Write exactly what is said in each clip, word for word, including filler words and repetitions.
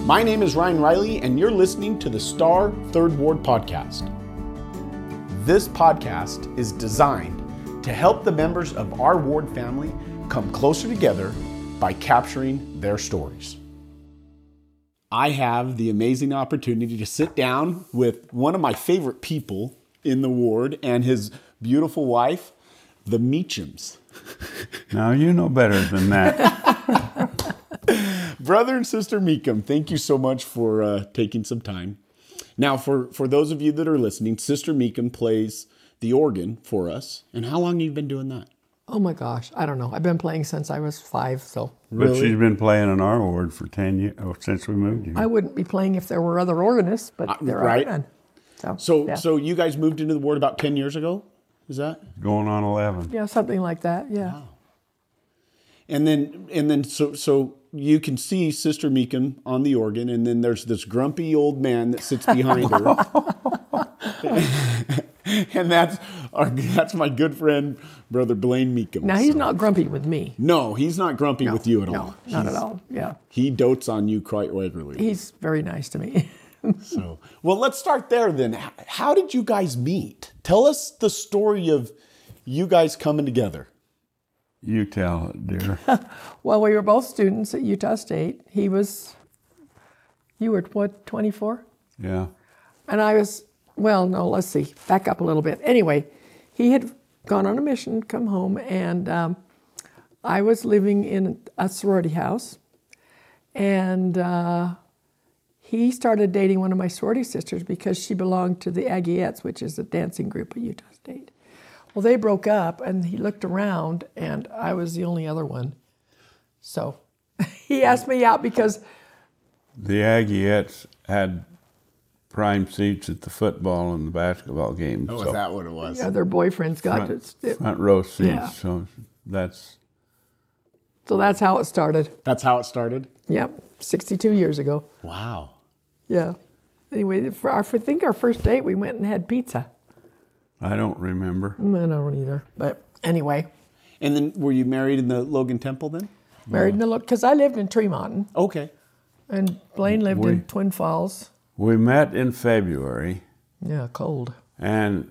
My name is Ryan Riley, and you're listening to the Star Third Ward Podcast. This podcast is designed to help the members of our ward family come closer together by capturing their stories. I have the amazing opportunity to sit down with one of my favorite people in the ward and his beautiful wife, the Meachams. Now you know better than that. Brother and Sister Meacham, thank you so much for uh, taking some time. Now, for, for those of you that are listening, Sister Meacham plays the organ for us. And how long have you been doing that? Oh my gosh, I don't know. I've been playing since I was five, so. But Really? she's been playing in our ward for ten years, oh, since we moved here. I wouldn't be playing if there were other organists, but Uh, there right. are none. So, So, yeah. so you guys moved into the ward about ten years ago? Is that? Going on eleven. yeah, something like that, yeah. Wow. And then, and then, so, so you can see Sister Meacham on the organ, and then there's this grumpy old man that sits behind her, and that's our, that's my good friend, Brother Blaine Meacham. Now, he's So- not grumpy with me. No, he's not grumpy No, with you at no, all. not at He's- all, yeah. He dotes on you quite regularly. He's very nice to me. So, well, let's start there then. H- How did you guys meet? Tell us the story of you guys coming together. You tell it, dear. Well, we were both students at Utah State. He was, you were what, twenty-four? Yeah. And I was, well, no, let's see, back up a little bit. Anyway, he had gone on a mission, come home, and um, I was living in a sorority house. And uh, he started dating one of my sorority sisters because she belonged to the Aggiettes, which is a dancing group at Utah State. Well, they broke up, and he looked around, and I was the only other one. So he asked me out because The Aggiettes had prime seats at the football and the basketball games. Oh, so is that what it was? yeah, their boyfriends got front, to. front row seats. Yeah. So that's So that's how it started. That's how it started? Yep, sixty-two years ago. Wow. Yeah. Anyway, for our, I think our first date, we went and had pizza. I don't remember. Mm, I don't either. But anyway, And then were you married in the Logan Temple then? married in the look, because I lived in Tremont, Okay. and Blaine lived We- in Twin Falls. We met in February, Yeah, cold. and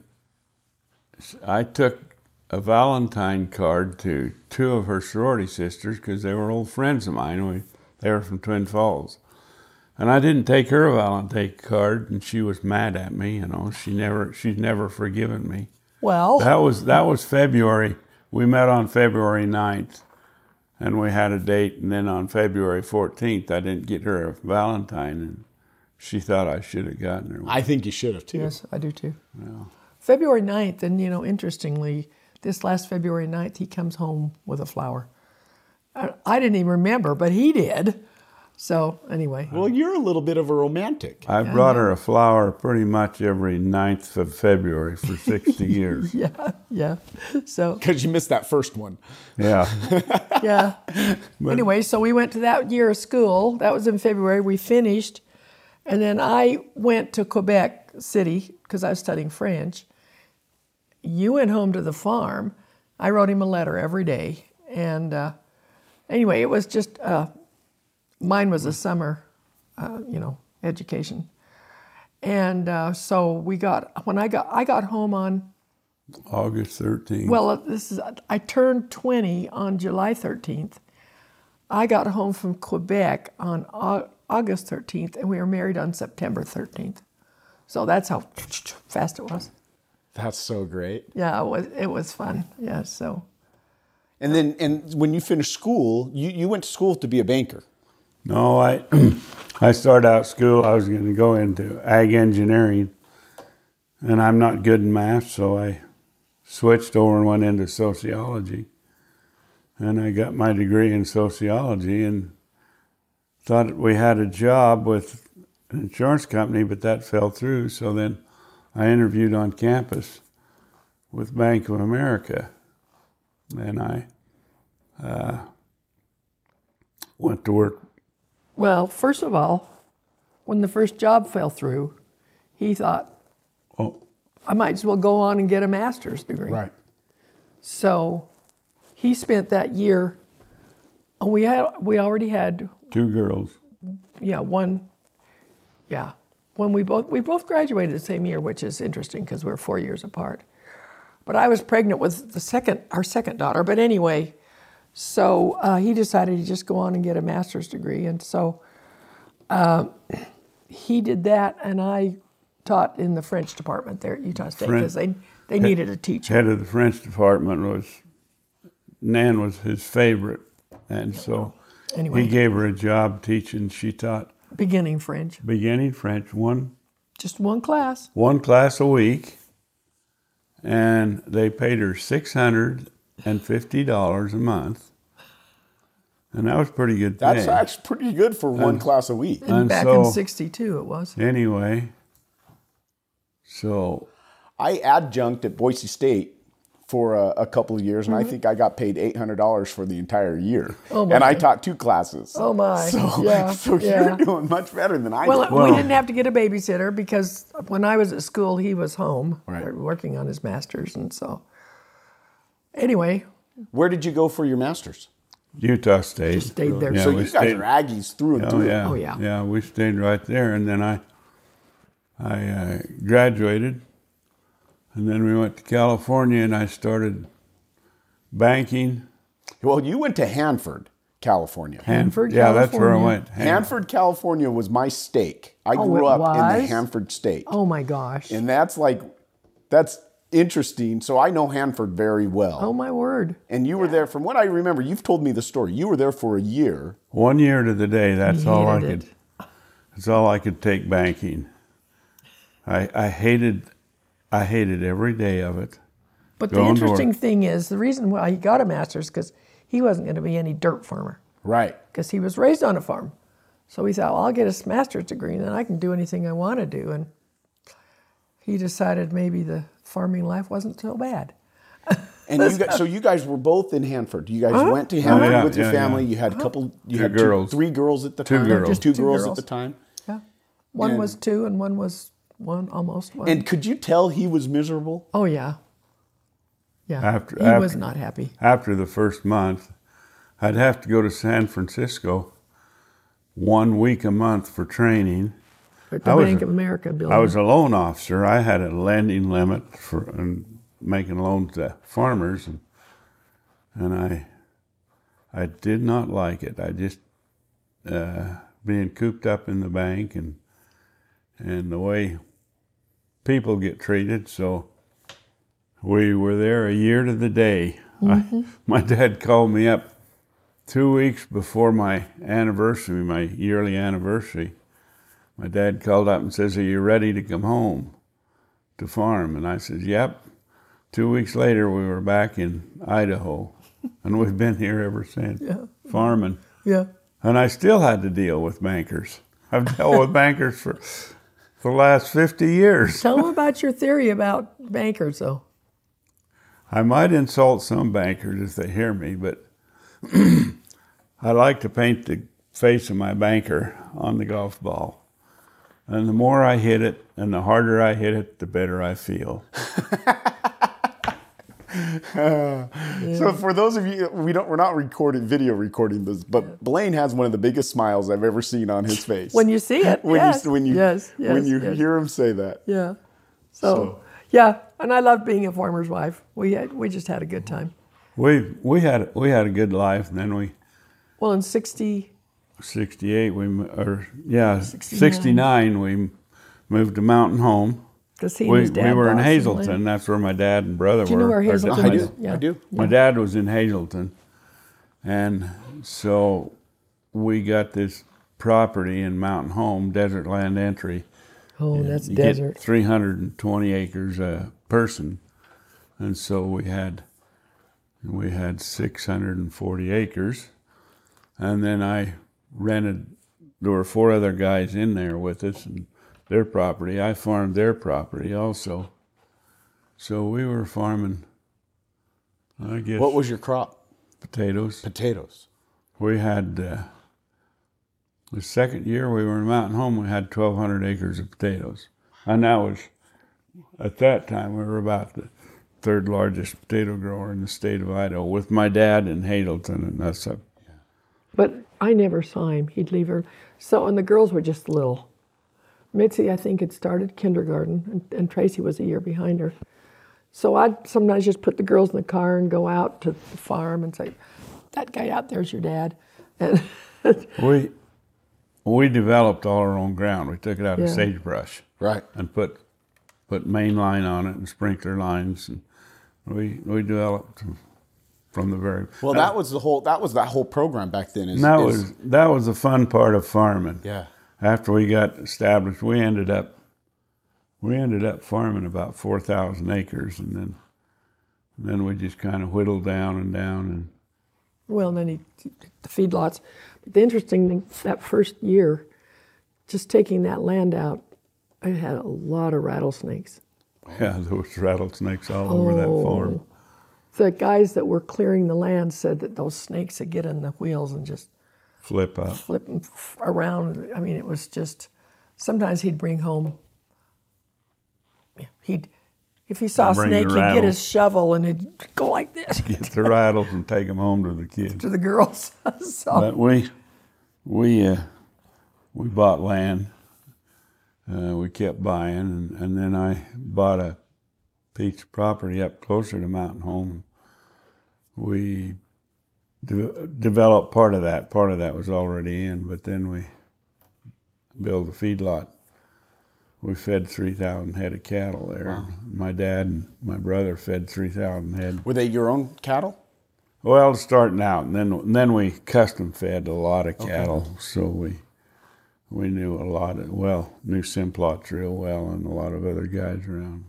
I took a Valentine card to two of her sorority sisters because they were old friends of mine. We, they were from Twin Falls. And I didn't take her a Valentine card, and she was mad at me, you know. She never, she's never forgiven me. Well, That was, that was February. We met on February ninth, and we had a date, and then on February fourteenth, I didn't get her a Valentine, and she thought I should have gotten her one. I think you should have too. yes, I do too. February ninth, and you know, interestingly, this last February ninth, he comes home with a flower. I, I didn't even remember, but he did. So anyway, Well, you're a little bit of a romantic. I brought her a flower pretty much every ninth of February for sixty years. yeah, yeah. So Because you missed that first one. Yeah. yeah. Anyway, so we went to that year of school. That was in February. We finished. And then I went to Quebec City because I was studying French. You went home to the farm. I wrote him a letter every day. And uh, anyway, it was just, uh, mine was a summer, uh, you know, education. And uh, so we got, when I got, I got home on, August thirteenth. well, this is, I turned twenty on July thirteenth. I got home from Quebec on Au- August thirteenth, and we were married on September thirteenth. So that's how fast it was. That's so great. Yeah, it was, it was fun. Yeah, so. And then, and when you finished school, you, you went to school to be a banker. No, I I started out school, I was going to go into ag engineering, and I'm not good in math, so I switched over and went into sociology. And I got my degree in sociology and thought we had a job with an insurance company, but that fell through. So then I interviewed on campus with Bank of America, and I uh, went to work. Well, first of all, when the first job fell through, he thought, Oh, I might as well go on and get a master's degree. Right. So he spent that year, and we had we already had two girls. yeah, one, yeah. When we both, we both graduated the same year, which is interesting because we were four years apart. But I was pregnant with the second, our second daughter. But anyway, so uh, he decided to just go on and get a master's degree. And so uh, he did that, and I taught in the French department there at Utah State because they, they needed a teacher. Head of the French department was, Nan was his favorite. And so Anyway. he gave her a job teaching. She taught Beginning French. beginning French, one Just one class. one class a week, and they paid her six hundred fifty dollars a month, and that was pretty good pay. That's actually pretty good for one class a week. And, And back so- in sixty-two it was. Anyway, so I adjunct at Boise State for a, a couple of years, and I think I got paid eight hundred dollars for the entire year. Oh, my. And I taught two classes. Oh, my. So, Yeah, so yeah. you're doing much better than I Well, did. we Well- didn't have to get a babysitter because when I was at school, he was home Right. working on his master's. And so, anyway, Where did you go for your master's? Utah State. stayed there. Yeah, So we you guys stayed- are Aggies through and Oh through. yeah, Oh, yeah. yeah. We stayed right there, and then I, I uh, graduated, and then we went to California, and I started banking. Well, you went to Hanford, California. Hanford, Yeah, that's where I California. went. Han- Hanford, California was my stake. I Oh, grew it up in the was? Hanford state. Oh, my gosh. And that's like, that's interesting. So I know Hanford very well. Oh, my word. And you were there, from what I remember, you've told me the story. You were there for a year. One year to the day. That's all I Hated could. it. That's all I could take banking. I I hated, I hated every day of it. But the Going to interesting work. thing is, the reason why he got a master's because he wasn't going to be any dirt farmer Right. because he was raised on a farm. So he thought, well, I'll get a master's degree and then I can do anything I want to do. And he decided maybe the farming life wasn't so bad. And you guys, so you guys were both in Hanford. You guys went to Hanford yeah, with your yeah, family. yeah. You had a couple, you Two had girls. Two, three girls at the Two time. girls. Just two, Two girls, girls. at the time. Yeah. One And- was two and one was one, almost one. And could you tell he was miserable? oh, yeah. Yeah. After- he after- was not happy. After the first month, I'd have to go to San Francisco one week a month for training. At the I was Bank a- of America building. I was a loan officer. I had a lending limit for and making loans to farmers, and and I I did not like it. I just uh, being cooped up in the bank and and the way people get treated. So we were there a year to the day. Mm-hmm. I, my dad called me up two weeks before my anniversary, my yearly anniversary. My dad called up and says, "Are you ready to come home to farm?" And I said, "Yep." Two weeks later, we were back in Idaho, and we've been here ever since, Yeah. farming. Yeah. And I still had to deal with bankers. I've dealt with bankers for the last fifty years. Tell them about your theory about bankers, though. I might insult some bankers if they hear me, but I like to paint the face of my banker on the golf ball. And the more I hit it and the harder I hit it, the better I feel. So for those of you, we don't, we're not recording, video recording this, but Blaine has one of the biggest smiles I've ever seen on his face. When you see it, when yes. you, when you, yes, yes, when you yes. hear him say that. Yeah. So, So- yeah, and I loved being a farmer's wife. We had, we just had a good time. We we had we had a good life, and then we Well, in sixty, sixty-eight we m- or yeah sixty-nine. sixty-nine we moved to Mountain Home. because he We, was dad we were in boss Hazleton. Lynn. That's where my dad and brother Do you were. know where Or Hazleton my- I is? do. Yeah. I do. My dad was in Hazleton, and so we got this property in Mountain Home, Desert Land Entry. Oh, that's You desert. get three hundred twenty acres a person, and so we had we had six hundred forty acres, and then I rented. There were four other guys in there with us, and their property. I farmed their property also. So we were farming. I guess What was your crop? potatoes. Potatoes. We had uh, the second year we were in Mountain Home, we had twelve hundred acres of potatoes, and that was at that time we were about the third largest potato grower in the state of Idaho, with my dad in Hazleton, and that's a But I never saw him. He'd leave her. So, and the girls were just little. Mitzi, I think, had started kindergarten, and, and Tracy was a year behind her. So I'd sometimes just put the girls in the car and go out to the farm and say, that guy out there's your dad. And we we developed all our own ground. We took it out Yeah. of sagebrush. Right. And put put main line on it and sprinkler lines, and we we developed from the very Well, that was the whole. That was that whole program back then. Is, and that is- was that was the fun part of farming. yeah. After we got established, we ended up we ended up farming about four thousand acres, and then and then we just kind of whittled down and down, and well, and then he, the feedlots. But the interesting thing, that first year, just taking that land out, I had a lot of rattlesnakes. yeah, there was rattlesnakes all over that farm. The guys that were clearing the land said that those snakes would get in the wheels and just Flip up. flip 'em f- around. I mean, it was just, sometimes he'd bring home, he'd, if he saw a Bring the snake, he'd get rattles. his shovel and he'd go like this Get the rattles and take them home to the kids. to the girls. So, But we we uh, we bought land. Uh, we kept buying, and, and then I bought a piece of property up closer to Mountain Home. We de- developed part of that. Part of that was already in, but then we built a feedlot. We fed three thousand head of cattle there. Wow. My dad and my brother fed three thousand head. Were they your own cattle? Well, starting out, and then and then we custom fed a lot of cattle, so we we knew a lot of well knew Simplots real well, and a lot of other guys around.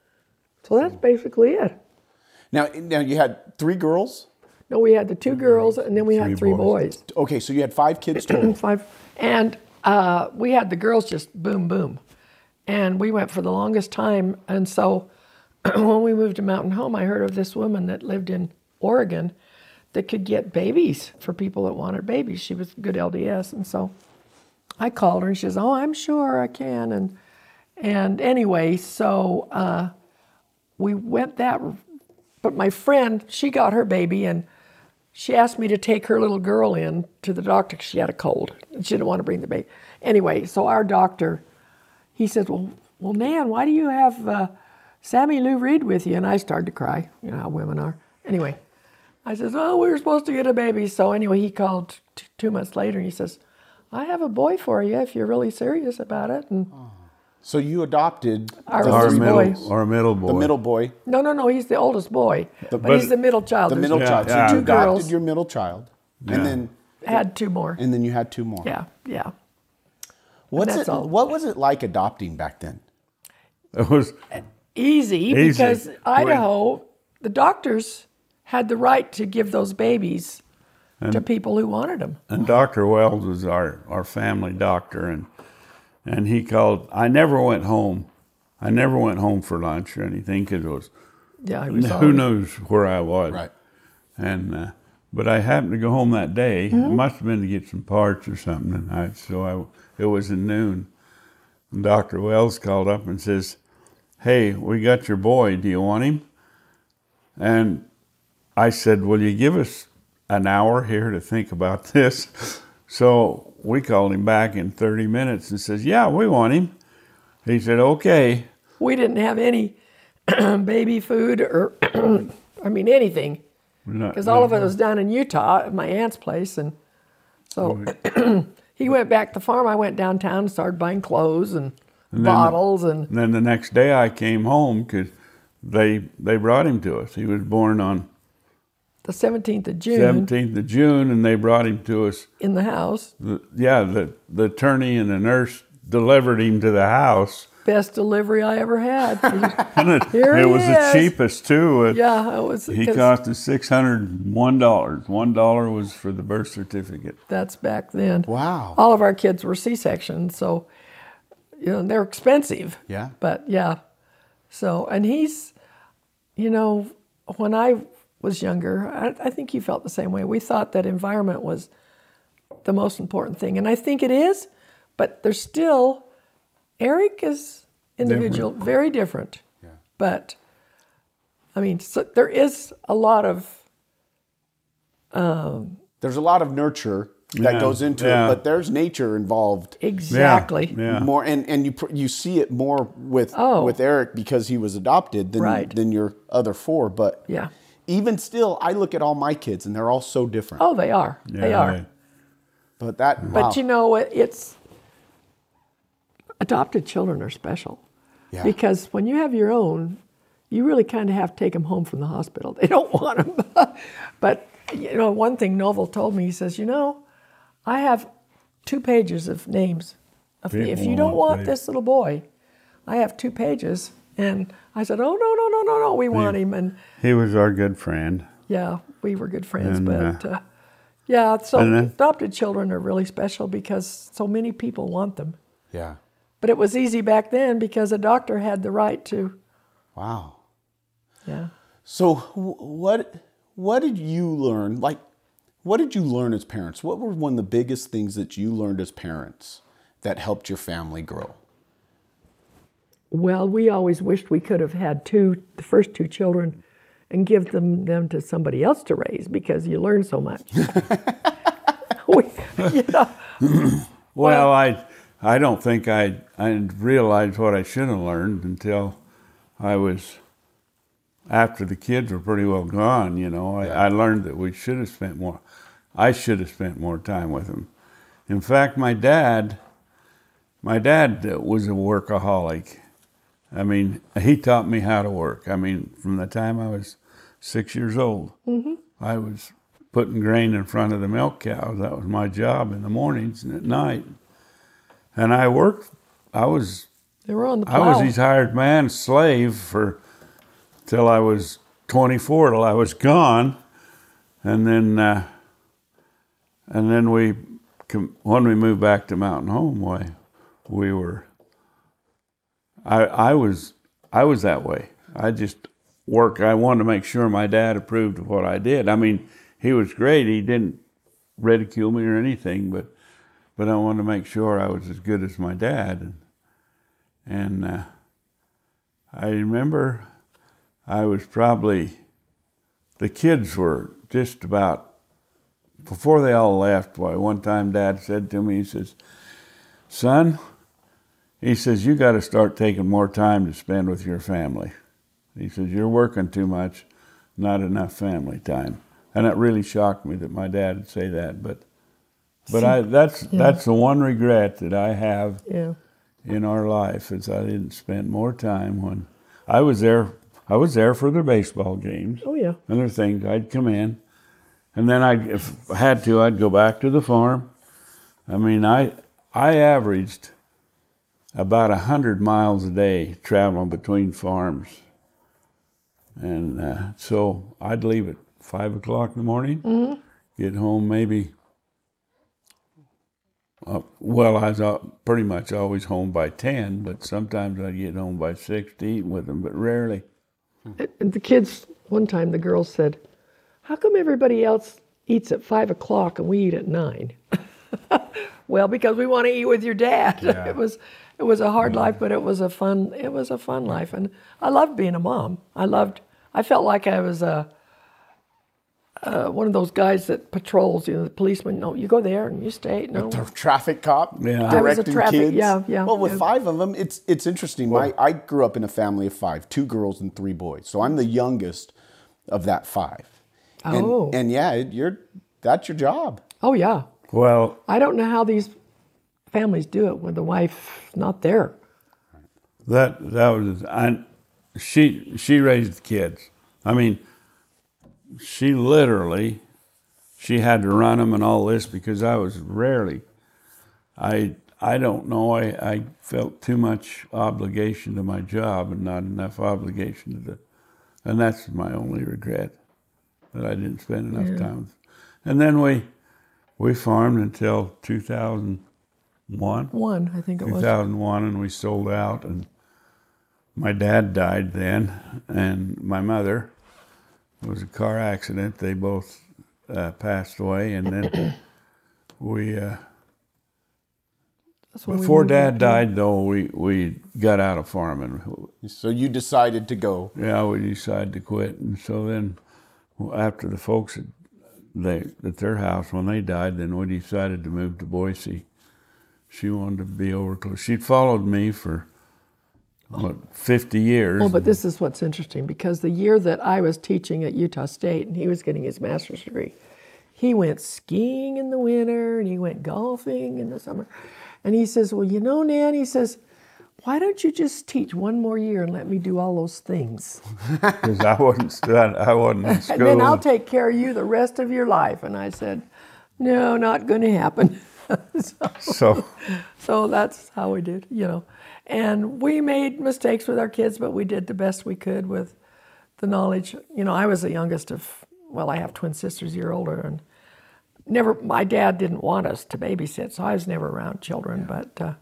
so that's basically it. Now, now you had three girls. No, we had the two girls and then we had Three three boys. boys. Okay, so you had five kids total. Five, and uh, we had the girls just boom, boom. And we went for the longest time. And so when we moved to Mountain Home, I heard of this woman that lived in Oregon that could get babies for people that wanted babies. She was good L D S. And so I called her and she says, oh, I'm sure I can. And and anyway, so uh, we went that, but my friend, she got her baby and she asked me to take her little girl in to the doctor because she had a cold and she didn't want to bring the baby. Anyway, so our doctor, he said, well, well, Nan, why do you have uh, Sammy Lou Reed with you? And I started to cry. You know how women are. Anyway, I says, oh, we were supposed to get a baby. So anyway, he called t- two months later and he says, I have a boy for you if you're really serious about it. And So you adopted Our the Our oldest three middle, boy. our middle boy. the middle boy, no, no, no, he's the oldest boy, but, but he's the middle child. the There's middle Yeah, child. So yeah. you Two adopted girls. your middle child, Yeah. and then had two more. and then you had two more. Yeah, yeah. What's that's it? all. What was it like adopting back then? It was Easy, Easy. because Idaho, the doctors had the right to give those babies to people who wanted them. and Doctor Wells was our, our family doctor, and and he called. I never went home. I never went home for lunch or anything because it was Yeah, he was who always- knows where I was. Right. And uh, but I happened to go home that day. Mm-hmm. It must have been to get some parts or something. And I so I it was at noon. And Doctor Wells called up and says, "Hey, we got your boy. Do you want him?" And I said, "Will you give us an hour here to think about this?" So we called him back in thirty minutes and says, "Yeah, we want him." He said, "Okay." We didn't have any baby food or, I mean, anything, because all of it was down in Utah at my aunt's place. And so he went back to farm. I went downtown and started buying clothes and, then- bottles. And And then the next day I came home because they they brought him to us. He was born on the seventeenth of June seventeenth of June, and they brought him to us. in the house. The, yeah, the the attorney and the nurse delivered him to the house. Best delivery I ever had. And it, Here it he was the is. cheapest too. It- Yeah, it was. He 'cause cost us six hundred one dollars. One dollar was for the birth certificate. That's back then. Wow. All of our kids were C-sections, so you know they're expensive. Yeah. But yeah, so and he's, you know, when I was younger, I, I think he felt the same way. We thought that environment was the most important thing, and I think it is. But there's still, Eric is individual, very different. Yeah. But I mean, so there is a lot of There's a lot of nurture that Yeah, goes into yeah. it, but there's nature involved Exactly. Yeah. more, and, and you pr- you see it more with Oh. with Eric because he was adopted than Right. than your other four. But Yeah. even still, I look at all my kids and they're all so different. Oh, they are. They Yeah, are. I- But that, But wow. you know, it- it's adopted children are special Yeah. because when you have your own, you really kind of have to take them home from the hospital. They don't want them. But you know, one thing Novel told me, he says, you know, I have two pages of names. Of the, if People you don't want want baby. this little boy, I have two pages. And I said, oh no no no no no, we want him. And He was our good friend. yeah, we were good friends, And, but uh, uh, yeah, so and then- adopted children are really special because so many people want them. Yeah. But it was easy back then because a doctor had the right to, Wow. yeah. So wh- what what did you learn? Like, what did you learn as parents? What were one of the biggest things that you learned as parents that helped your family grow? Well, we always wished we could have had two, the first two children, and give them them to somebody else to raise because you learn so much. we, you know, Well, I I don't think I I realized what I should have learned until I was after the kids were pretty well gone. You know, I, I learned that we should have spent more. I should have spent more time with them. In fact, my dad, my dad was a workaholic. I mean, he taught me how to work. I mean, from the time I was six years old, Mm-hmm. I was putting grain in front of the milk cows. That was my job in the mornings and at night. And I worked, I was, they were on the I plow. was his hired man, slave for, till I was twenty-four, till I was gone. And then, uh, and then we, com- when we moved back to Mountain Home, why, we were, I, I was, I was that way. I just work. I wanted to make sure my dad approved of what I did. I mean, he was great. He didn't ridicule me or anything, but, but I wanted to make sure I was as good as my dad. And, and uh, I remember I was probably, the kids were just about, before they all left, why, one time Dad said to me, he says, son, he says, you got to start taking more time to spend with your family. He says, you're working too much, not enough family time. And it really shocked me that my dad would say that. But but I that's Yeah. that's the one regret that I have Yeah. in our life is I didn't spend more time when I was there. I was there for their baseball games Oh, yeah. and their things. I'd come in, and then I, if I had to, I'd go back to the farm. I mean, I I averaged about a hundred miles a day traveling between farms, and uh, so I'd leave at five o'clock in the morning, Mm-hmm. get home maybe. Uh, well, I was uh, pretty much always home by ten, but sometimes I'd get home by six to eat with them, but rarely. And the kids, one time the girls said, how come everybody else eats at five o'clock and we eat at nine? Well, because we want to eat with your dad. Yeah. It was it was a hard life, but it was a fun it was a fun life, and I loved being a mom. I loved. I felt like I was a uh, one of those guys that patrols. You know, the policeman. No, you go there and you stay. No, The traffic cop Yeah. I was a directing traffic- kids. yeah, yeah, Well, with yeah. five of them, it's it's interesting. My I grew up in a family of five, two girls and three boys. So I'm the youngest of that five. And, Oh. and yeah, it, you're that's your job. oh yeah. Well, I don't know how these families do it when the wife's not there. That that was I, she she raised the kids. I mean, she literally she had to run them and all this because I was rarely. I I don't know. I, I felt too much obligation to my job and not enough obligation to the, and that's my only regret that I didn't spend enough Yeah. time. With. And then we we farmed until two thousand one. One, I think it two was. thousand one, and we sold out, and my dad died then, and my mother, it was a car accident. They both uh, passed away, and then we, uh, That's when we before moved Dad up. died, though, we, we got out of farming. So you decided to go. Yeah, we decided to quit, and so then after the folks had they at their house when they died. Then we decided to move to Boise. She wanted to be over close. She'd followed me for what fifty years. Oh, but this is what's interesting, because the year that I was teaching at Utah State and he was getting his master's degree, he went skiing in the winter and he went golfing in the summer. And he says, well, you know, Nan, he says, why don't you just teach one more year and let me do all those things? Because I wasn't stud- I wasn't in school. And then I'll take care of you the rest of your life. And I said, no, not going to happen. so, So so that's how we did, you know. And we made mistakes with our kids, but we did the best we could with the knowledge. You know, I was the youngest of, well, I have twin sisters a year older, and never, my dad didn't want us to babysit, so I was never around children, but, uh,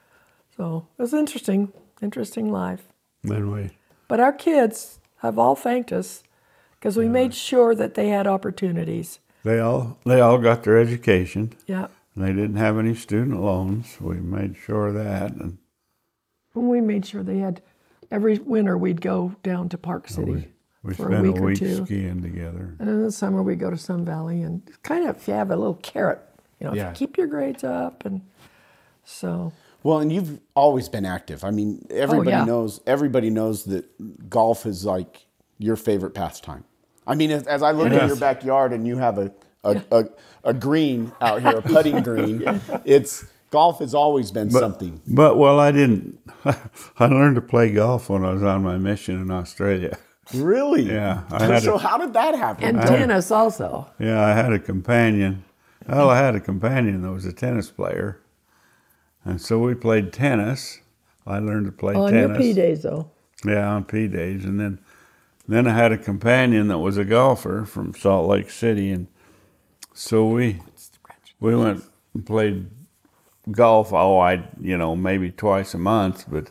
so it was interesting, interesting life. then we But our kids have all thanked us because we made sure that they had opportunities. they all they all got their education. Yeah. They didn't have any student loans. We made sure of that. And And we made sure they had, every winter we'd go down to Park City we for spent a week, a week or two. skiing together. And in the summer we'd go to Sun Valley and kind of, if you have a little carrot, you know, Yeah. keep your grades up. And so, Well, and you've always been active. I mean, everybody yeah. knows. Everybody knows that golf is like your favorite pastime. I mean, as, as I look It at is. your backyard and you have a a, a, a green out here, a putting green, it's golf has always been something. But well, I didn't. I learned to play golf when I was on my mission in Australia. Really? Yeah, I had So a, how did that happen? and tennis also. yeah, I had a companion. Well, I had a companion that was a tennis player, and so we played tennis. I learned to play On tennis. your P days though. Yeah, on P days, and then then I had a companion that was a golfer from Salt Lake City, and so we we went and played golf. Oh, I you know maybe twice a month, but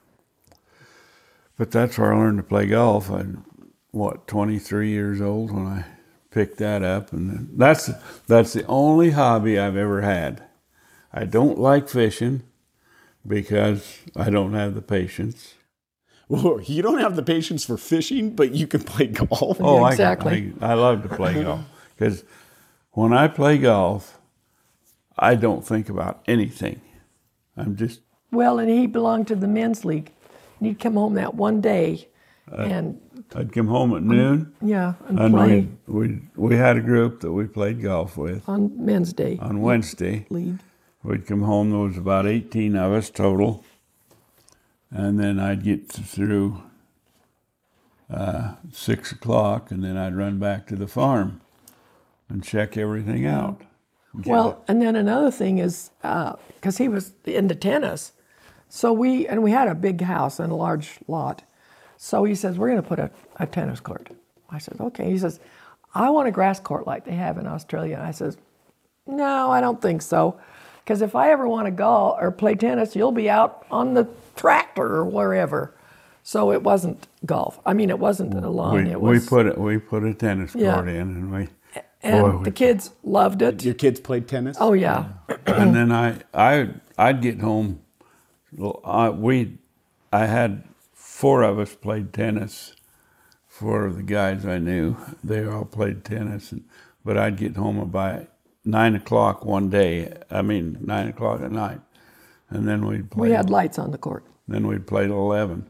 but that's where I learned to play golf. I what twenty-three years old when I picked that up, and that's that's the only hobby I've ever had. I don't like fishing because I don't have the patience. Well, you don't have the patience for fishing, but you can play golf. Oh, Yeah, I- exactly. I, I love to play golf because when I play golf, I don't think about anything. I'm just Well, and he belonged to the men's league. And he'd come home that one day and, I'd come home at noon, yeah, and, and play we we we had a group that we played golf with on men's day on Wednesday. league. We'd come home. There was about eighteen of us total, and then I'd get through uh, six o'clock, and then I'd run back to the farm and check everything out. Get Well, and then another thing is, because he was into tennis, so we, and we had a big house and a large lot. So he says, we're going to put a, a tennis court. I said, okay. He says, I want a grass court like they have in Australia. I says, no, I don't think so. Because if I ever want to golf or play tennis, you'll be out on the tractor or wherever. So it wasn't golf. I mean, it wasn't a lawn. we, it was, we put it we put a tennis court Yeah. in, and we and boy, we- the kids loved it. Your kids played tennis? Oh, yeah. and then I I I'd get home. Well, I, we I had four of us played tennis. Four of the guys I knew, they all played tennis, and, but I'd get home about nine o'clock one day. I mean nine o'clock at night, and then we'd play. We had lights on the court. Then we'd play till eleven.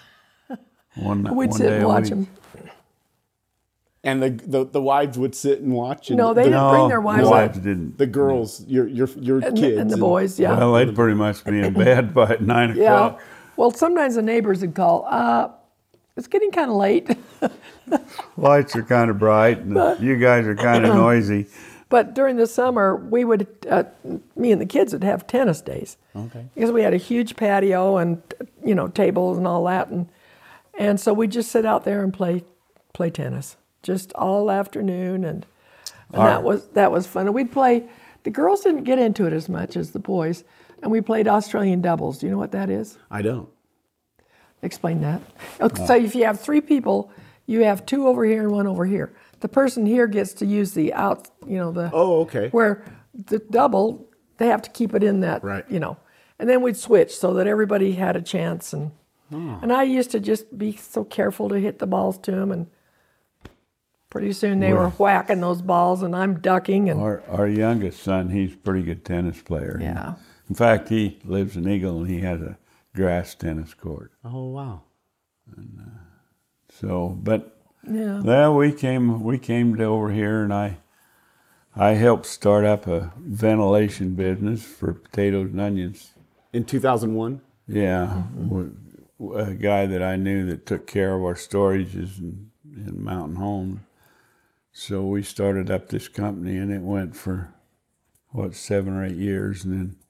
One, We'd one sit day and a watch week. them. And the, the the wives would sit and watch. And No, they the, didn't bring their wives the up. wives didn't. the girls, your your your And, kids, and the boys, yeah. Well, they'd pretty much be in bed by nine yeah. o'clock. Well, sometimes the neighbors would call, uh, it's getting kind of late. Lights are kind of bright, and you guys are kind of noisy. But during the summer, we would, uh, me and the kids would have tennis days. Okay. Because we had a huge patio and, you know, tables and all that. And and so we'd just sit out there and play play tennis just all afternoon. And, and that was that was fun. And we'd play, the girls didn't get into it as much as the boys. And we played Australian doubles. Do you know what that is? I don't. Explain that. Okay, so if you have three people, you have two over here and one over here. The person here gets to use the out, you know, the Oh, okay. where the double, they have to keep it in that, Right. you know. And then we'd switch so that everybody had a chance. And and I used to just be so careful to hit the balls to them. And Pretty soon they were whacking those balls, and I'm ducking. And Our our youngest son, he's a pretty good tennis player. yeah, In fact, he lives in Eagle, and he has a grass tennis court. Oh, wow. So, but yeah. well, we came we came to over here, and I I helped start up a ventilation business for potatoes and onions. In two thousand one? Yeah, w- a guy that I knew that took care of our storages in, in Mountain Home. So we started up this company, and it went for what seven or eight years, and then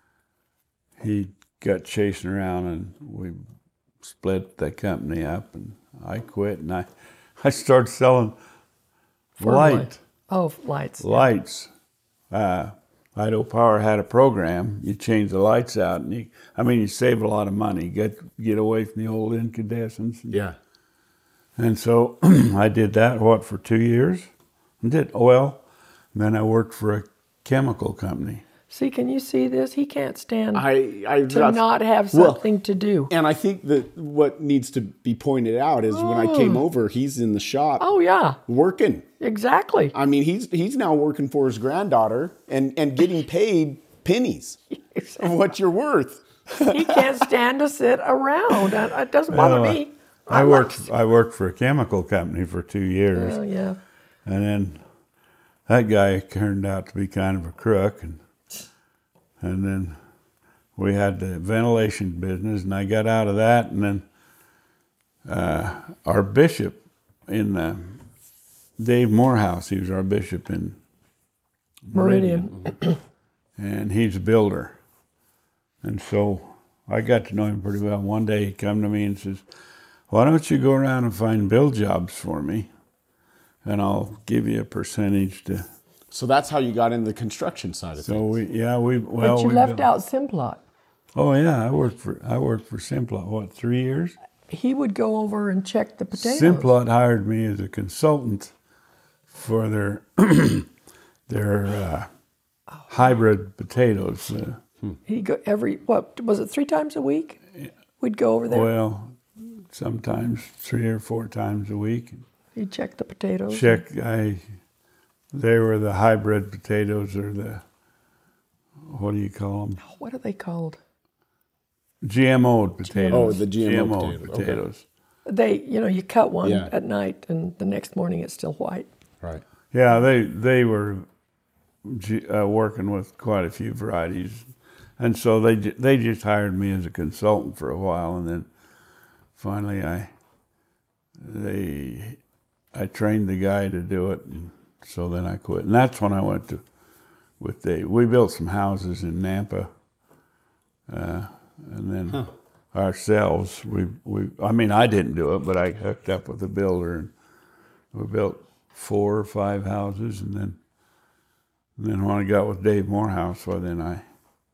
he got chasing around, and we split the company up, and I quit, and I I started selling Formally. light Oh, lights. lights. Uh, Idaho Power had a program. You change the lights out, and you, I mean, you save a lot of money. Get get away from the old incandescents. And, Yeah. and so I did that. What for two years? And did well. And then I worked for a chemical company. See, can you see this? He can't stand I, I to not have Well, something to do. and I think that what needs to be pointed out is when I came over, he's in the shop Oh yeah, working. exactly. I mean, he's he's now working for his granddaughter and, and getting paid pennies of what you're worth. He can't stand to sit around. And it doesn't bother Well, me. I like- worked I worked for a chemical company for two years. Oh yeah. And then that guy turned out to be kind of a crook, and and then we had the ventilation business, and I got out of that, and then uh, our bishop in the Dave Morehouse, he was our bishop in Meridian. and he's a builder, and so I got to know him pretty well. One day he come to me and says, "Why don't you go around and find build jobs for me, and I'll give you a percentage to." So that's how you got into the construction side of So things. we, yeah, we well. But you we left built- out Simplot. Oh yeah, I worked for I worked for Simplot. What, three years? He would go over and check the potatoes. Simplot hired me as a consultant for their their uh, hybrid potatoes. Uh, He go every what was it three times a week? We'd go over there. well, sometimes three or four times a week. He'd check the potatoes. Check. I. They were the hybrid potatoes, or the what do you call them? What are they called? G M O'd potatoes. Oh, the G M O G M O potato, okay. potatoes. They, you know, you cut one Yeah. at night, and the next morning it's still white. Right. Yeah, they they were G- uh, working with quite a few varieties, and so they ju- they just hired me as a consultant for a while, and then finally I they I trained the guy to do it, and so then I quit, and that's when I went to with Dave. We built some houses in Nampa, uh, and then ourselves we we I mean I didn't do it, but I hooked up with a builder, and we built four or five houses, and then and then when I got with Dave Morehouse, well then I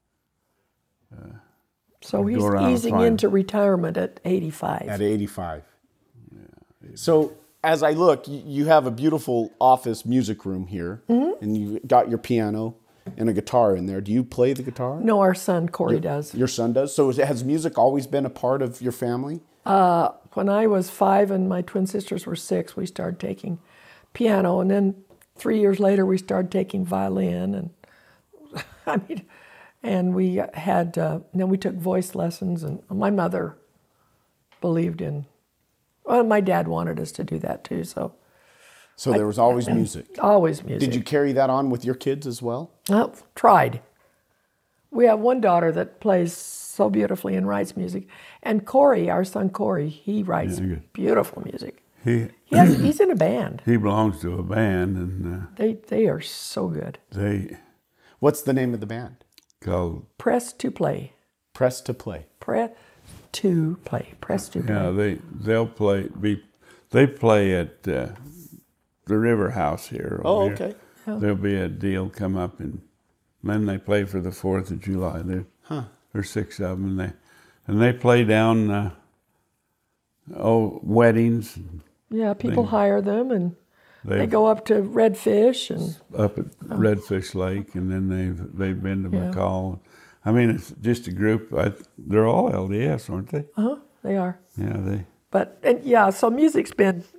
So he's go around and easing find- into retirement at eighty-five. At eighty-five. So as I look, you you have a beautiful office music room here, and you got your piano and a guitar in there. Do you play the guitar? No, our son Corey does. Your son does. So is, has music always been a part of your family? When I was five and my twin sisters were six, we started taking piano, and then three years later we started taking violin, and I mean, and we had uh, then we took voice lessons, and my mother believed in. Well, my dad wanted us to do that too, so So there was always music. always music. Did you carry that on with your kids as well? Oh, tried. We have one daughter that plays so beautifully and writes music, and Corey, our son Corey, he writes Yeah, good. beautiful music. he He has, he's in a band. he belongs to a band, and uh, They they are so good. they What's the name of the band? called Press to play. Press to Play. Press to play. Press to play. yeah they they'll play be they play at uh, the River House here. Oh, over here. okay. There'll be a deal come up, and then they play for the Fourth of July. There, Huh. there's six of them, and they and they play down uh, oh weddings. Yeah, people hire them, and They they go up to Redfish, and up at Redfish Lake, and then they've they've been to Yeah. McCall. I mean, it's just a group. I, they're all L D S, aren't they? uh-huh, they are. Yeah, they. But and yeah, so music's been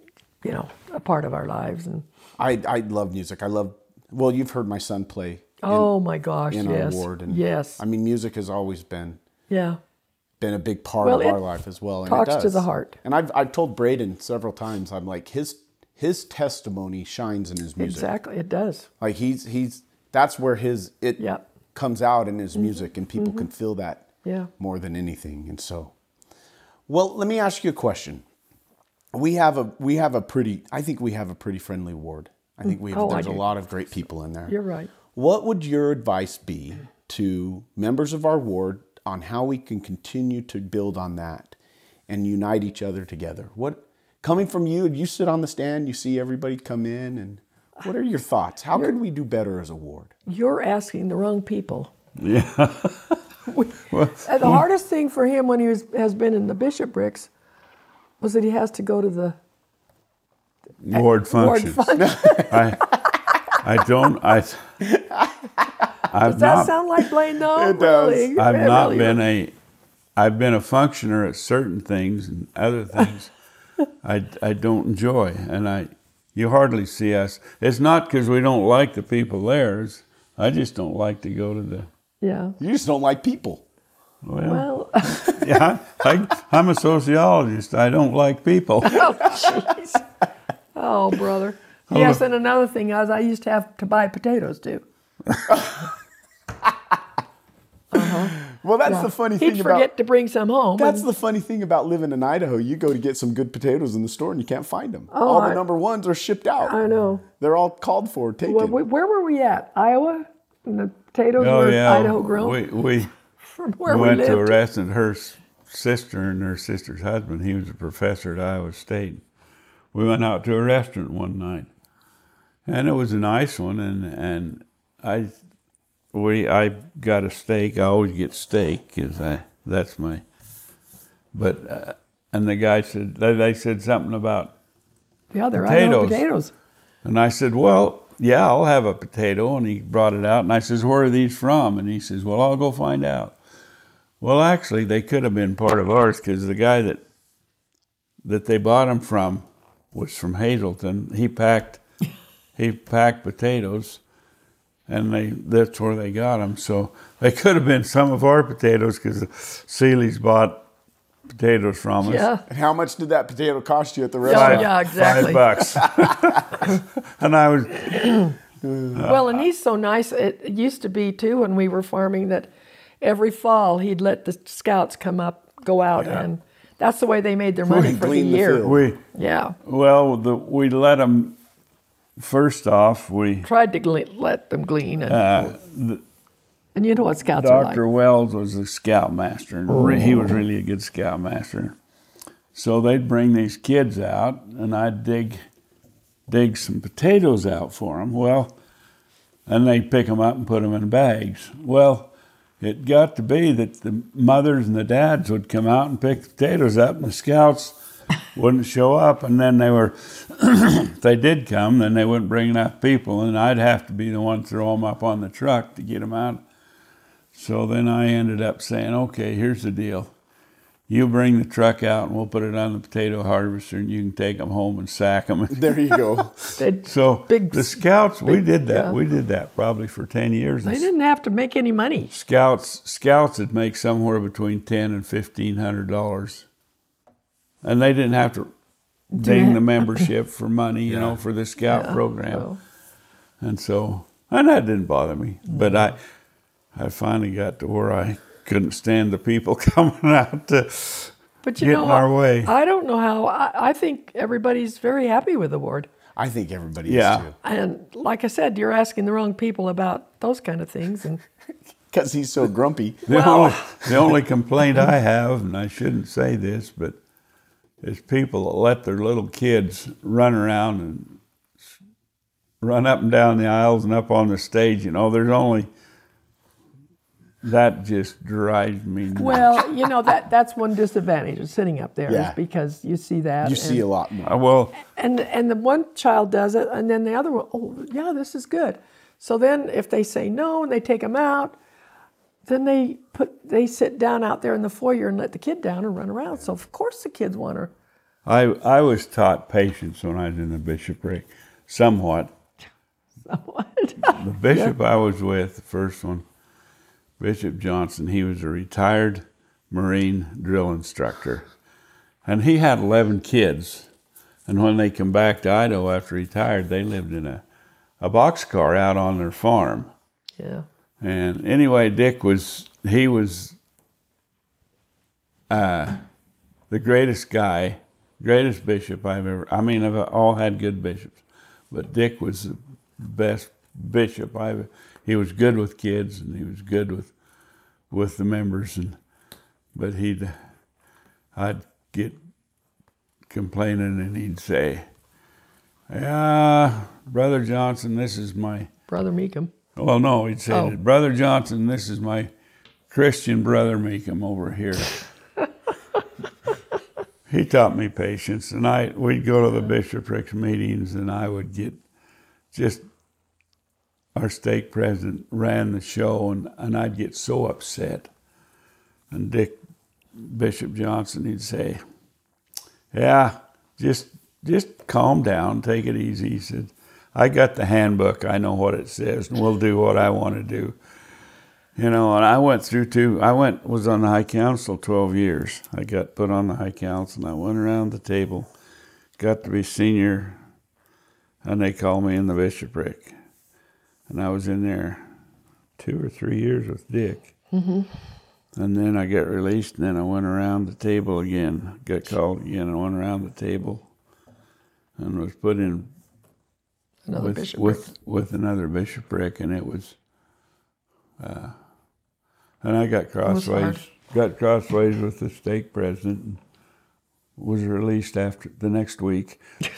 you know, a part of our lives. And I I love music. I love. Well, you've heard my son play. oh my gosh, in yes, our ward, and yes, I mean, music has always been yeah, been a big part Well, of our it life as well. And talks it to does. the heart. And I've I've told Braden several times. I'm like his his testimony shines in his music. exactly, it does. Like he's he's that's where his it Yeah. comes out in his music, and people can feel that Yeah. more than anything. And so, well, let me ask you a question. We have a we have a pretty. I think we have a pretty friendly ward. I think we have, Oh, I there's a do. lot of great people in there. You're right. What would your advice be to members of our ward on how we can continue to build on that and unite each other together? What, coming from you, you sit on the stand, you see everybody come in, and what are your thoughts? How can we do better as a ward? You're asking the wrong people. Yeah. And the hardest thing for him when he was, has been in the bishoprics was that he has to go to the Ward ward functions. function. I, I don't. I. I've Does that not. sound like Blaine? No, It does. really. I've It not really been is. a. I've been a functioner at certain things, and other things I, I don't enjoy, and I. You hardly see us. It's not because we don't like the people there. It's, I just don't like to go to the. Yeah. You just don't like people. Well, Well, yeah, I, I'm a sociologist. I don't like people. oh, jeez. Oh, brother. Yes, and another thing is I used to have to buy potatoes too. Well, that's Yeah. the funny He'd thing forget about to bring some home. that's and- the funny thing about living in Idaho. You go to get some good potatoes in the store and you can't find them. Oh, all the I- number ones are shipped out. I know. They're all called for, taken. Where, where were we at? Iowa? And the potatoes Oh were yeah, Idaho grown? we we, From where we we, went lived. to arrest her s- sister and her sister's husband. He was a professor at Iowa State. We went out to a restaurant one night, and it was a nice one. And and I we I got a steak. I always get steak because I that's my. But uh, and the guy said they, they said something about. Yeah, they're Idaho potatoes. potatoes. And I said, well, yeah, I'll have a potato. And he brought it out. And I says, where are these from? And he says, well, I'll go find out. Well, actually, they could have been part of ours because the guy that that they bought them from was from Hazleton. He packed he packed potatoes, and they that's where they got them. So they could have been some of our potatoes because Seeley's bought potatoes from us. Yeah. And how much did that potato cost you at the Oh, restaurant? yeah, exactly. Five bucks. And I was, Well, and he's so nice. It used to be, too, when we were farming, that every fall he'd let the scouts come up, go out, and that's the way they made their money for the Glean the year. field. we, Yeah. well, the, we let them, first off, we, Tried to gle- let them glean. And, uh, and you know what scouts are Doctor like. Wells was a scoutmaster, and re- he was really a good scoutmaster. So they'd bring these kids out, and I'd dig, dig some potatoes out for them. Well, and they'd pick them up and put them in bags. Well, it got to be that the mothers and the dads would come out and pick the potatoes up, and the scouts wouldn't show up. And then they were, if they did come, then they wouldn't bring enough people, and I'd have to be the one to throw them up on the truck to get them out. So then I ended up saying, okay, here's the deal. You bring the truck out and we'll put it on the potato harvester and you can take them home and sack them. There you go. They'd- So Big- the scouts, we big- did that. yeah. We did that probably for ten years. They didn't have to make any money. Scouts, scouts would make somewhere between ten and fifteen hundred dollars, and they didn't have to ding the membership for money, you know, for the scout Yeah, program. so- And so, and that didn't bother me. But I, I finally got to where I couldn't stand the people coming out to But you get know in our what? way. I don't know how. I, I think everybody's very happy with the ward. I think everybody Yeah. is too. And like I said, you're asking the wrong people about those kind of things. And Because he's so grumpy. The, Well- only, the only complaint I have, and I shouldn't say this, but is people that let their little kids run around and s- run up and down the aisles and up on the stage. You know, there's only, that just drives me nuts. well, you know that that's one disadvantage of sitting up there Yeah. is because you see that. You see and, a lot more. Uh, well, And and the one child does it, and then the other one, oh yeah, this is good. So then if they say no and they take them out, then they put they sit down out there in the foyer and let the kid down and run around. So of course the kids want to I I was taught patience when I was in the bishopric, somewhat. Somewhat. The bishop I was with, the first one, Bishop Johnson, he was a retired Marine drill instructor. And he had eleven kids. And when they come back to Idaho after retired, they lived in a, a boxcar out on their farm. Yeah. And anyway, Dick was, he was uh, the greatest guy, greatest bishop I've ever, I mean, I've all had good bishops, but Dick was the best bishop I've, he was good with kids and he was good with, with the members. And, but he'd, I'd get complaining and he'd say, yeah, Brother Johnson, this is my... Brother Meekum. Well, no, he'd say, Oh. Brother Johnson, this is my Christian brother Meekum over here. He taught me patience, and I we'd go to the bishoprics meetings, and I would get just, our stake president ran the show, and, and I'd get so upset. And Dick, Bishop Johnson, he'd say, yeah, just just calm down, take it easy. He said, I got the handbook, I know what it says, and we'll do what I want to do. You know, and I went through two, I went, was on the High Council twelve years. I got put on the High Council, and I went around the table, got to be senior, and they called me in the bishopric. And I was in there two or three years with Dick. Mm-hmm. And then I got released, and then I went around the table again, got called again, and went around the table, and was put in Another with, bishopric. with with another bishopric, and it was, uh, and I got was hard. crossways, got crossways with the stake president, and was released after the next week.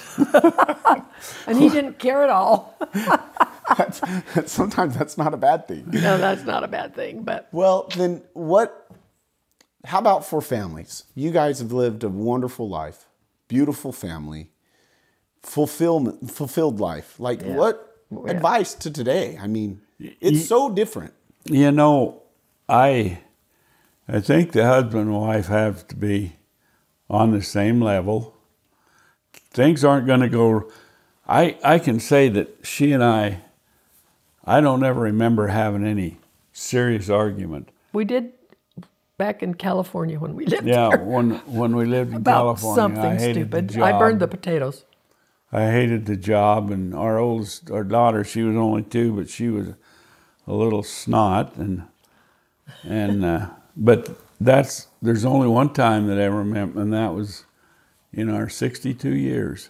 And he didn't care at all. That's, that's, sometimes that's not a bad thing. No, that's not a bad thing, but Well, then what, how about for families? You guys have lived a wonderful life, beautiful family, fulfillment, fulfilled life. Like Yeah. what Yeah. advice to today? I mean, Y- it's so different. You know, I I think the husband and wife have to be on the same level. Things aren't going to go. I I can say that she and I, I don't ever remember having any serious argument. we did back in California when we lived Yeah, there. when when we lived in About California, something I hated stupid. the job. I burned the potatoes. I hated the job, and our oldest, our daughter, she was only two, but she was a little snot, and and uh, but that's there's only one time that I remember, and that was in our sixty-two years.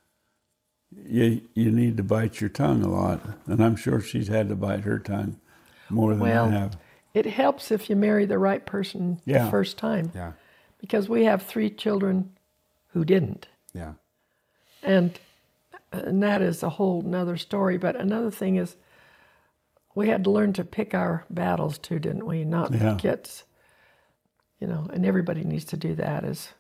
You you need to bite your tongue a lot, and I'm sure she's had to bite her tongue more than Well, I have. it helps if you marry the right person Yeah. the first time. Yeah. Because we have three children who didn't. Yeah. And and that is a whole nother story. But another thing is we had to learn to pick our battles too, didn't we? Not Yeah. get, you know, and everybody needs to do that. Is,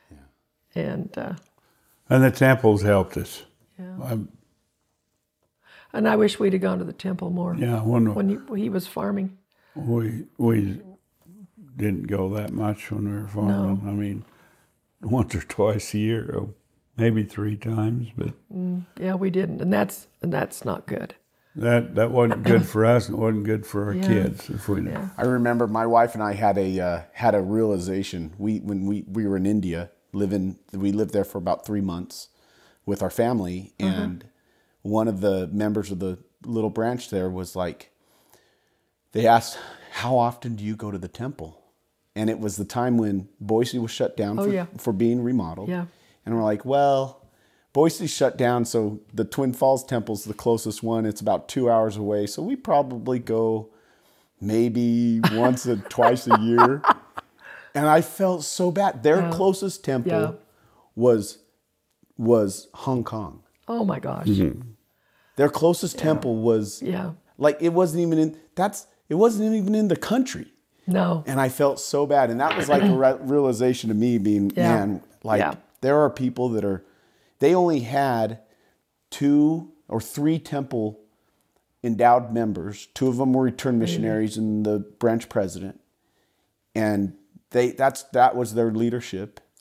And uh, And the temples helped us. yeah. I'm, And I wish we'd have gone to the temple more yeah, when when he, he was farming. we we didn't go that much when we were farming. I mean, once or twice a year, or maybe three times, but Yeah, we didn't, and that's and that's not good. that that wasn't good for us, and it wasn't good for our Yeah. kids. If we Yeah. I remember my wife and I had a uh, had a realization. We when we, we were in India living, we lived there for about three months with our family, and one of the members of the little branch there was like, they asked, "How often do you go to the temple?" And it was the time when Boise was shut down Oh, for, yeah. for being remodeled. Yeah. And we're like, well, Boise's shut down, so the Twin Falls Temple's the closest one. It's about two hours away, so we probably go maybe once or twice a year. And I felt so bad. Their Yeah. closest temple Yeah. was was Hong Kong. Oh my gosh. Their closest temple was Yeah. like it wasn't even in that's it wasn't even in the country. No. And I felt so bad. And that was like a re- realization to me being, Yeah. man, like Yeah. there are people that are, they only had two or three temple endowed members. Two of them were returned missionaries and the branch president. And they, that's, that was their leadership.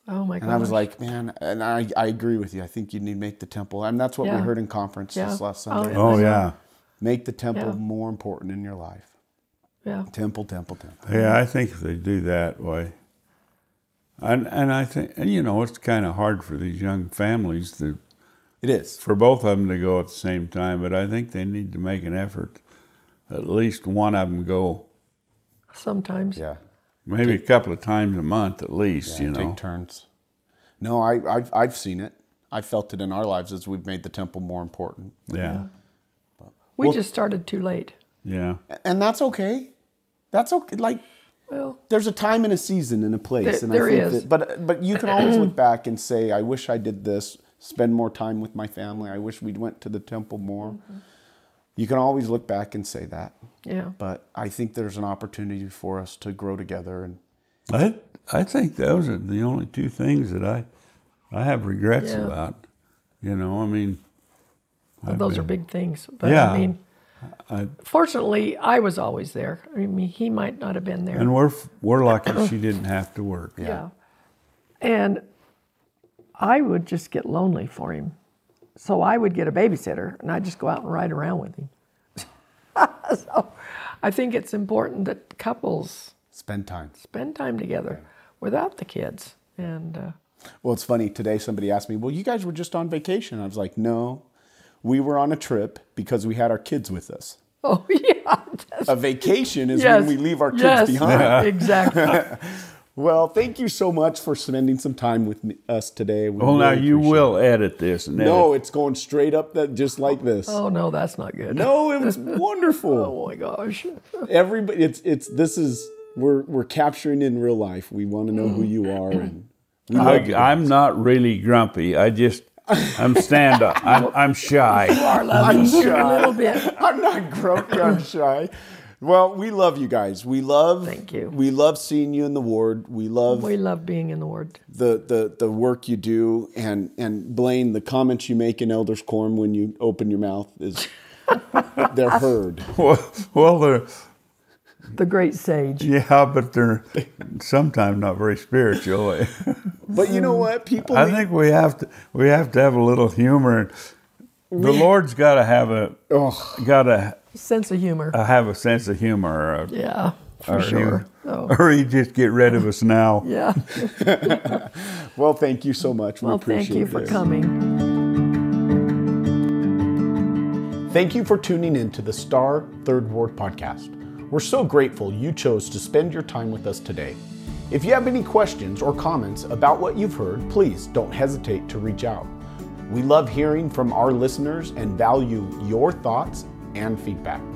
Oh my gosh. And I was like, man, and I, I agree with you. I think you need to make the temple. And that's what Yeah. we heard in conference Yeah. this last Oh, Sunday. Oh, yeah. Make the temple Yeah. more important in your life. yeah. Temple, temple, temple. Yeah, I think if they do that way. And, and I think, and you know, it's kind of hard for these young families to, It is. for both of them to go at the same time, but I think they need to make an effort. At least one of them go Sometimes. Yeah. maybe a couple of times a month at least, Yeah, you know. take turns. No, I, I've, I've seen it. I felt it in our lives as we've made the temple more important. Yeah, We Well- just started too late. yeah. And that's okay. That's okay. Like, Well, there's a time and a season and a place. There- and there I think is. That, but, but you can always look back and say, I wish I did this, spend more time with my family. I wish we'd went to the temple more. Mm-hmm. You can always look back and say that. yeah. But I think there's an opportunity for us to grow together. And I I think those are the only two things that I I have regrets Yeah. about. You know, I mean, Well, those are big things. But Yeah. I mean, I, fortunately, I was always there. I mean, he might not have been there. and we're we're lucky she didn't have to work. Yeah. And I would just get lonely for him. So I would get a babysitter and I'd just go out and ride around with him. So I think it's important that couples spend time. spend time together without the kids. And uh, Well, it's funny. Today somebody asked me, well, you guys were just on vacation. I was like, no, we were on a trip because we had our kids with us. oh, yeah. That's, A vacation is yes, when we leave our kids yes, behind. Exactly. Well, thank you so much for spending some time with me, us today. We Well, now really you appreciate will edit this. And it. No, edit. it's going straight up that just like this. Oh, no, that's not good. No, it was wonderful. Oh, my gosh. Everybody, it's it's this is we're we're capturing in real life. We want to know who you are, and we love you. I, I'm not really grumpy. I just I'm stand up. I'm I'm shy. Our love I'm is a shy. little bit. I'm not grumpy. I'm shy. Well, we love you guys. We love. Thank you. We love seeing you in the ward. We love We love being in the Word. the, the, the work you do, and and Blaine, the comments you make in Elders Quorum when you open your mouth is they're heard. Well, well, they're The great sage. yeah, but they're sometimes not very spiritual. But you know what? People I need- think we have to we have to have a little humor. The Lord's got to have a oh, got to Sense of humor. have a sense of humor, or, Yeah, for or sure. He, Oh, or he just get rid of us now. yeah. well, thank you so much. We Well, appreciate thank you for this. coming. Thank you for tuning in to the Star Third Ward podcast. We're so grateful you chose to spend your time with us today. If you have any questions or comments about what you've heard, please don't hesitate to reach out. We love hearing from our listeners and value your thoughts and feedback.